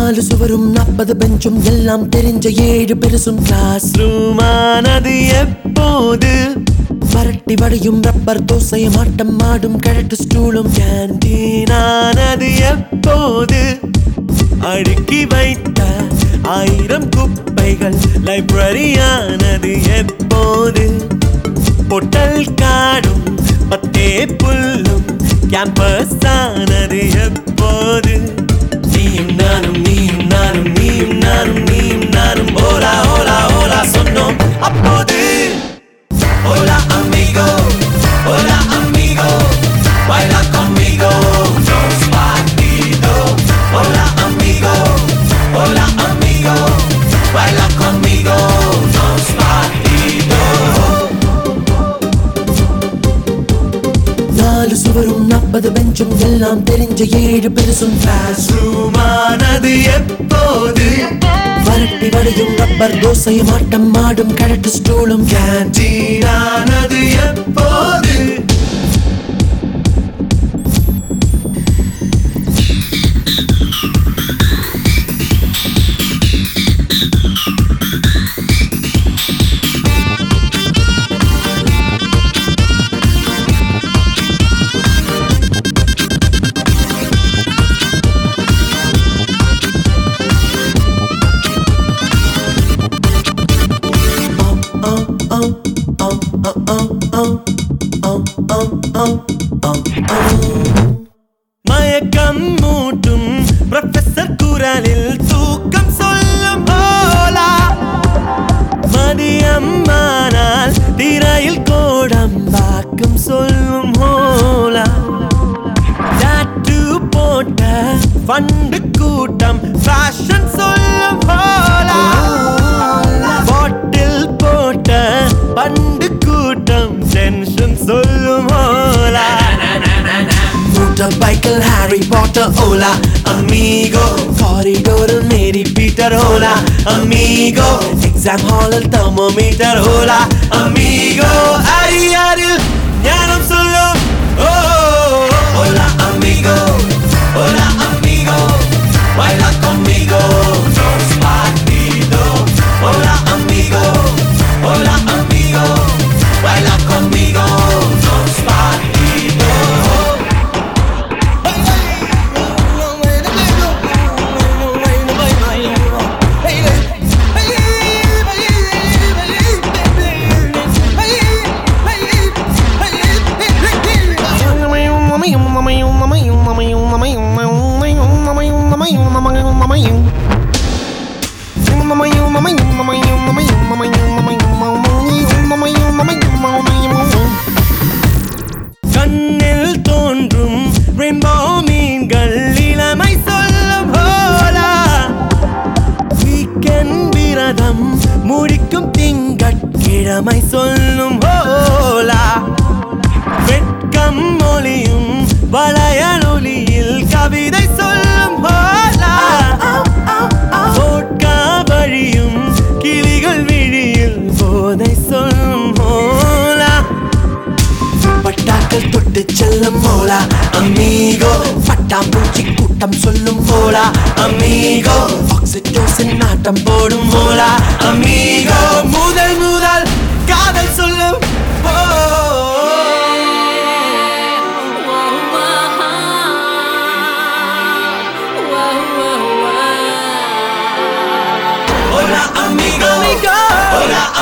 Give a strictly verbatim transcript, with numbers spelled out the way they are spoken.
நாலு சுவரும் நாற்பது பெஞ்சும் எல்லாம் தெரிஞ்ச ஏழு பெருசும் கிளாஸ் ரூமானது எப்போது வரட்டி வடையும் ரப்பர் தோசையும் ஆட்டம் ஆடும் கழட்டு ஸ்டூலும் கேண்டீனானது எப்போது அடுக்கி வைத்த ஆயிரம் குப்பைகள் லைப்ரரியானது எப்போது பொட்டல் காடும் பத்தே புல்லும் கேம்பஸ் ஆனது எப்போது நீயும் நானும் நீயும் நானும் நீயும் நானும் நீயும் நானும் ஓலா ஓலா ஓலா சொன்னோம் அப்போது Hola amigo, hola amigo, baila conmigo, dos partidos. Hola amigo, hola amigo, baila conmigo, dos partidos. நாலு சுவரும் நாற்பது பெஞ்சும் எல்லாம் தெரிஞ்ச ஏழு பெருசும் கிளாஸ் ரூமானது எப்போது வரட்டி வடையும் ரப்பர் தோசையும் ஆட்டம் ஆடும் கழட்டு ஸ்டூலும் கேண்டீனானது எப்போது மயக்கம் மூட்டும் ப்ரொஃபசர் குரலில் தூக்கம் சொல்லும் போலா மதியம் ஆனால் திரையில் கோடம் வாக்கும் சொல்லும் போலா டாட்டூ போட்ட ஃபண்டு கூட்டம் ஃபேஷன் சொல்லும் போலா பாட்டில் போட்ட பண்டு கூட்டம் டென்ஷன் சொல்லும் போலா Motorbike Harry Potter hola amigo corridor Mary Peter hola amigo exam hall thermometer hola amigo ariyaril ஞானம் சொல்லும் oh hola amigo hola amigo baila conmigo dos partidos hola amigo hola amigo baila conmigo dos partidos கண்ணில் தோன்றும் rainbow மீன்கள் இளமை சொல்லும் போலா weekend விரதம் முடிக்கும் திங்கட்கிழமை சொல்லும் போலா வெட்கம் மொழியும் வளையலொலியில் கவிதை சொல்லும் போலா போட்கா வழியும் கிளிகள் விழியில் போதை சொல்லும் போலா பட்டாக்கள் தொட்டு செல்லும் போலா அமீகோ பட்டாம்பூச்சி கூட்டம் சொல்லும் போலா அமீகோ ஆக்சிடோசின் நாட்டம் போடும் போலா அமீகோ முதல் முதல் காதல் சொல்லும் Hola amigo, hola